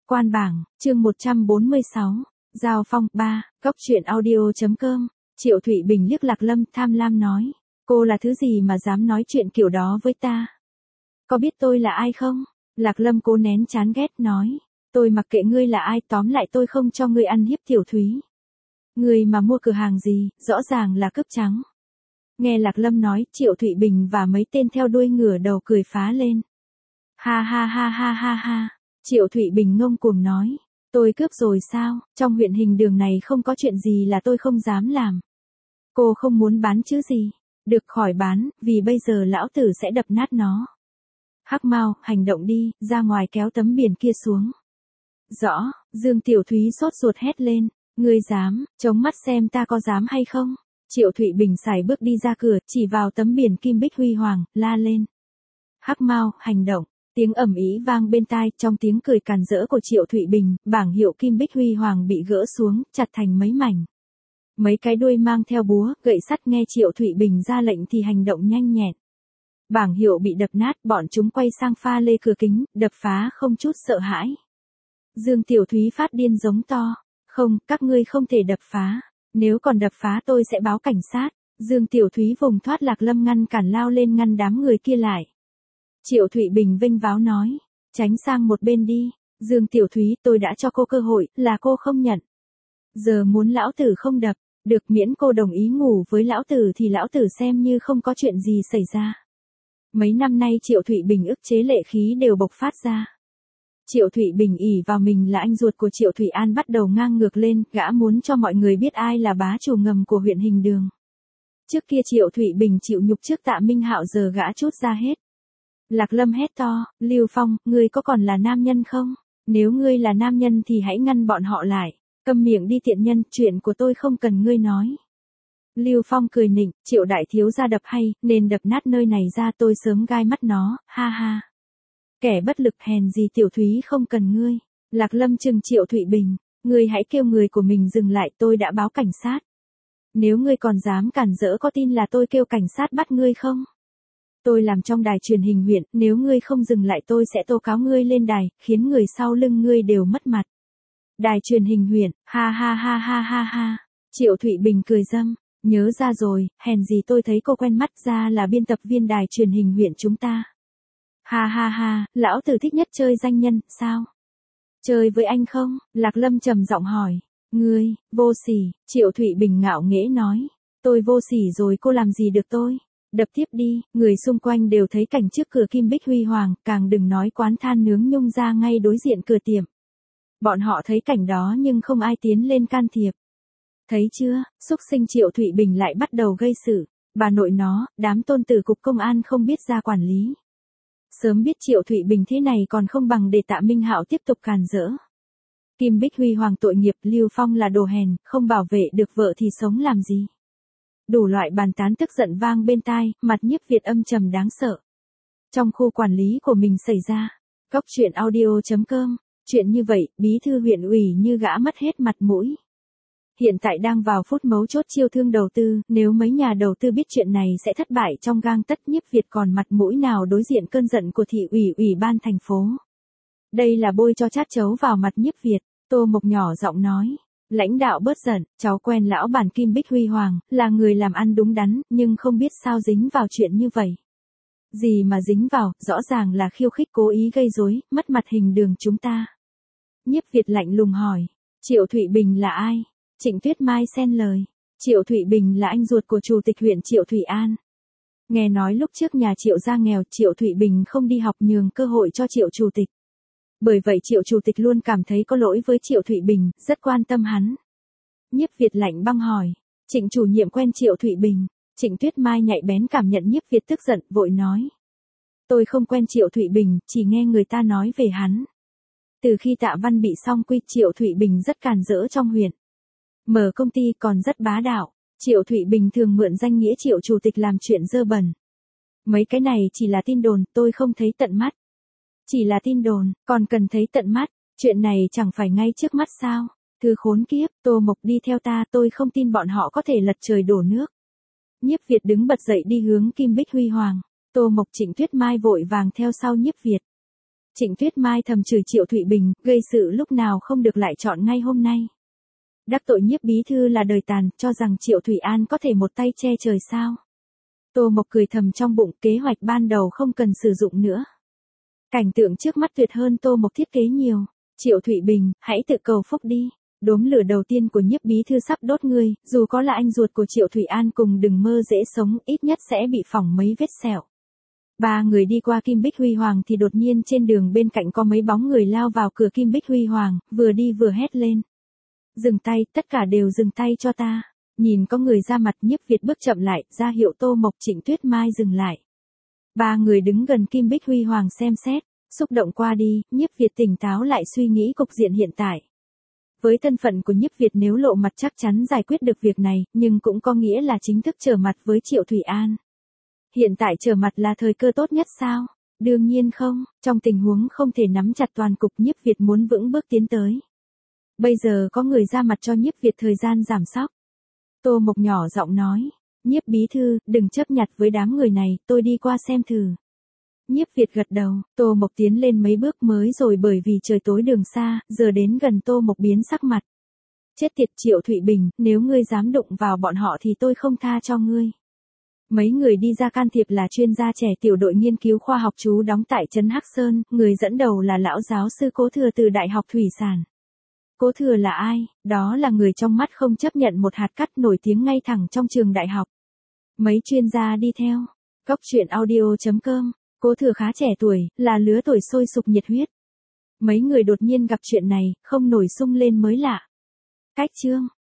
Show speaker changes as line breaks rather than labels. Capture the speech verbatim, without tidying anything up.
Quan bảng, chương một trăm bốn mươi sáu, Giao phong, ba, Góc truyện audio.com, Triệu Thụy Bình liếc Lạc Lâm tham lam nói, cô là thứ gì mà dám nói chuyện kiểu đó với ta? Có biết tôi là ai không? Lạc Lâm cố nén chán ghét nói, tôi mặc kệ ngươi là ai, tóm lại tôi không cho ngươi ăn hiếp Tiểu Thúy. Ngươi mà mua cửa hàng gì, rõ ràng là cướp trắng. Nghe Lạc Lâm nói, Triệu Thụy Bình và mấy tên theo đuôi ngửa đầu cười phá lên. Ha ha ha ha ha ha. Triệu Thụy Bình ngông cuồng nói, tôi cướp rồi sao, trong huyện Hình Đường này không có chuyện gì là tôi không dám làm. Cô không muốn bán chứ gì, được khỏi bán, vì bây giờ lão tử sẽ đập nát nó. Hắc Mao, hành động đi, ra ngoài kéo tấm biển kia xuống. Rõ, Dương Tiểu Thúy sốt ruột hét lên, ngươi dám, chống mắt xem ta có dám hay không. Triệu Thụy Bình sải bước đi ra cửa, chỉ vào tấm biển kim bích huy hoàng, la lên. Hắc Mao, hành động. Tiếng ầm ĩ vang bên tai, trong tiếng cười càn rỡ của Triệu Thụy Bình, bảng hiệu kim bích huy hoàng bị gỡ xuống, chặt thành mấy mảnh. Mấy cái đuôi mang theo búa, gậy sắt nghe Triệu Thụy Bình ra lệnh thì hành động nhanh nhẹn. Bảng hiệu bị đập nát, bọn chúng quay sang pha lê cửa kính, đập phá không chút sợ hãi. Dương Tiểu Thúy phát điên giống to, không, các ngươi không thể đập phá, nếu còn đập phá tôi sẽ báo cảnh sát. Dương Tiểu Thúy vùng thoát Lạc Lâm ngăn cản lao lên ngăn đám người kia lại. Triệu Thụy Bình vênh váo nói, tránh sang một bên đi, Dương Tiểu Thúy, tôi đã cho cô cơ hội, là cô không nhận. Giờ muốn lão tử không đập, được miễn cô đồng ý ngủ với lão tử thì lão tử xem như không có chuyện gì xảy ra. Mấy năm nay Triệu Thụy Bình ức chế lệ khí đều bộc phát ra. Triệu Thụy Bình ỷ vào mình là anh ruột của Triệu Thụy An bắt đầu ngang ngược lên, gã muốn cho mọi người biết ai là bá chủ ngầm của huyện Hình Đường. Trước kia Triệu Thụy Bình chịu nhục trước Tạ Minh Hạo, giờ gã trút ra hết. Lạc Lâm hét to, Lưu Phong, ngươi có còn là nam nhân không? Nếu ngươi là nam nhân thì hãy ngăn bọn họ lại. Câm miệng đi tiện nhân, chuyện của tôi không cần ngươi nói. Lưu Phong cười nịnh, Triệu đại thiếu gia đập hay, nên đập nát nơi này ra, tôi sớm gai mắt nó, ha ha. Kẻ bất lực hèn gì Tiểu Thúy không cần ngươi. Lạc Lâm trừng Triệu Thụy Bình, ngươi hãy kêu người của mình dừng lại, tôi đã báo cảnh sát. Nếu ngươi còn dám cản rỡ, có tin là tôi kêu cảnh sát bắt ngươi không? Tôi làm trong đài truyền hình huyện, nếu ngươi không dừng lại tôi sẽ tố cáo ngươi lên đài, khiến người sau lưng ngươi đều mất mặt. Đài truyền hình huyện, ha ha ha ha ha ha. Triệu Thụy Bình cười râm, nhớ ra rồi, hèn gì tôi thấy cô quen mắt, ra là biên tập viên đài truyền hình huyện chúng ta. Ha ha ha, lão tử thích nhất chơi danh nhân, sao? Chơi với anh không? Lạc Lâm trầm giọng hỏi. Ngươi, vô sỉ, Triệu Thụy Bình ngạo nghễ nói. Tôi vô sỉ rồi, cô làm gì được tôi? Đập tiếp đi, người xung quanh đều thấy cảnh trước cửa kim bích huy hoàng, càng đừng nói quán than nướng Nhung ra ngay đối diện cửa tiệm. Bọn họ thấy cảnh đó nhưng không ai tiến lên can thiệp. Thấy chưa, xúc sinh Triệu Thụy Bình lại bắt đầu gây sự, bà nội nó, đám tôn tử cục công an không biết ra quản lý. Sớm biết Triệu Thụy Bình thế này còn không bằng để Tạ Minh Hạo tiếp tục càn rỡ. Kim bích huy hoàng tội nghiệp, Lưu Phong là đồ hèn, không bảo vệ được vợ thì sống làm gì. Đủ loại bàn tán tức giận vang bên tai, mặt Nhiếp Việt âm trầm đáng sợ. Trong khu quản lý của mình xảy ra, Góc truyện audio.com, chuyện như vậy, bí thư huyện ủy như gã mất hết mặt mũi. Hiện tại đang vào phút mấu chốt chiêu thương đầu tư, nếu mấy nhà đầu tư biết chuyện này sẽ thất bại trong gang tấc, Nhiếp Việt còn mặt mũi nào đối diện cơn giận của thị ủy ủy ban thành phố. Đây là bôi cho chát chấu vào mặt Nhiếp Việt, Tô Mộc nhỏ giọng nói. Lãnh đạo bớt giận, cháu quen lão bản kim bích huy hoàng, là người làm ăn đúng đắn, nhưng không biết sao dính vào chuyện như vậy. Gì mà dính vào, rõ ràng là khiêu khích cố ý gây rối, mất mặt Hình Đường chúng ta. Nhiếp Việt lạnh lùng hỏi, Triệu Thụy Bình là ai? Trịnh Tuyết Mai xen lời, Triệu Thụy Bình là anh ruột của chủ tịch huyện Triệu Thụy An. Nghe nói lúc trước nhà Triệu gia nghèo, Triệu Thụy Bình không đi học nhường cơ hội cho Triệu chủ tịch. Bởi vậy Triệu chủ tịch luôn cảm thấy có lỗi với Triệu Thụy Bình, rất quan tâm hắn. Nhiếp Việt lạnh băng hỏi, Trịnh chủ nhiệm quen Triệu Thụy Bình? Trịnh Tuyết Mai nhạy bén cảm nhận Nhiếp Việt tức giận, vội nói. Tôi không quen Triệu Thụy Bình, chỉ nghe người ta nói về hắn. Từ khi Tạ Văn bị xong quy, Triệu Thụy Bình rất càn rỡ trong huyện. Mở công ty còn rất bá đạo, Triệu Thụy Bình thường mượn danh nghĩa Triệu chủ tịch làm chuyện dơ bẩn. Mấy cái này chỉ là tin đồn, tôi không thấy tận mắt. Chỉ là tin đồn, còn cần thấy tận mắt, chuyện này chẳng phải ngay trước mắt sao? Thư khốn kiếp, Tô Mộc đi theo ta, tôi không tin bọn họ có thể lật trời đổ nước. Nhiếp Việt đứng bật dậy đi hướng kim bích huy hoàng, Tô Mộc Trịnh Tuyết Mai vội vàng theo sau Nhiếp Việt. Trịnh Tuyết Mai thầm chửi Triệu Thụy Bình, gây sự lúc nào không được lại chọn ngay hôm nay. Đắc tội Nhiếp bí thư là đời tàn, cho rằng Triệu Thụy An có thể một tay che trời sao. Tô Mộc cười thầm trong bụng, kế hoạch ban đầu không cần sử dụng nữa. Cảnh tượng trước mắt tuyệt hơn Tô Mộc thiết kế nhiều. Triệu Thụy Bình, hãy tự cầu phúc đi. Đốm lửa đầu tiên của Nhiếp bí thư sắp đốt ngươi, dù có là anh ruột của Triệu Thụy An cùng đừng mơ dễ sống, ít nhất sẽ bị phỏng mấy vết sẹo. Ba người đi qua Kim Bích Huy Hoàng thì đột nhiên trên đường bên cạnh có mấy bóng người lao vào cửa Kim Bích Huy Hoàng, vừa đi vừa hét lên. Dừng tay, tất cả đều dừng tay cho ta. Nhìn có người ra mặt, Nhiếp Việt bước chậm lại, ra hiệu Tô Mộc Trịnh Tuyết Mai dừng lại. Ba người đứng gần Kim Bích Huy Hoàng xem xét, xúc động qua đi, Nhiếp Việt tỉnh táo lại suy nghĩ cục diện hiện tại. Với thân phận của Nhiếp Việt nếu lộ mặt chắc chắn giải quyết được việc này, nhưng cũng có nghĩa là chính thức trở mặt với Triệu Thụy An. Hiện tại trở mặt là thời cơ tốt nhất sao? Đương nhiên không, trong tình huống không thể nắm chặt toàn cục Nhiếp Việt muốn vững bước tiến tới. Bây giờ có người ra mặt cho Nhiếp Việt thời gian giảm sóc. Tô Mộc nhỏ giọng nói, Nhiếp bí thư, đừng chấp nhặt với đám người này, tôi đi qua xem thử. Nhiếp Việt gật đầu, Tô Mộc tiến lên mấy bước mới rồi bởi vì trời tối đường xa, giờ đến gần Tô Mộc biến sắc mặt. Chết tiệt Triệu Thụy Bình, nếu ngươi dám đụng vào bọn họ thì tôi không tha cho ngươi. Mấy người đi ra can thiệp là chuyên gia trẻ tiểu đội nghiên cứu khoa học trú đóng tại trấn Hắc Sơn, người dẫn đầu là lão giáo sư Cố Thừa từ Đại học Thủy sản. Cố Thừa là ai? Đó là người trong mắt không chấp nhận một hạt cát nổi tiếng ngay thẳng trong trường đại học. Mấy chuyên gia đi theo. Cốc truyện audio chấm com. Cố Thừa khá trẻ tuổi, là lứa tuổi sôi sục nhiệt huyết. Mấy người đột nhiên gặp chuyện này, không nổi sung lên mới lạ. Cách chương.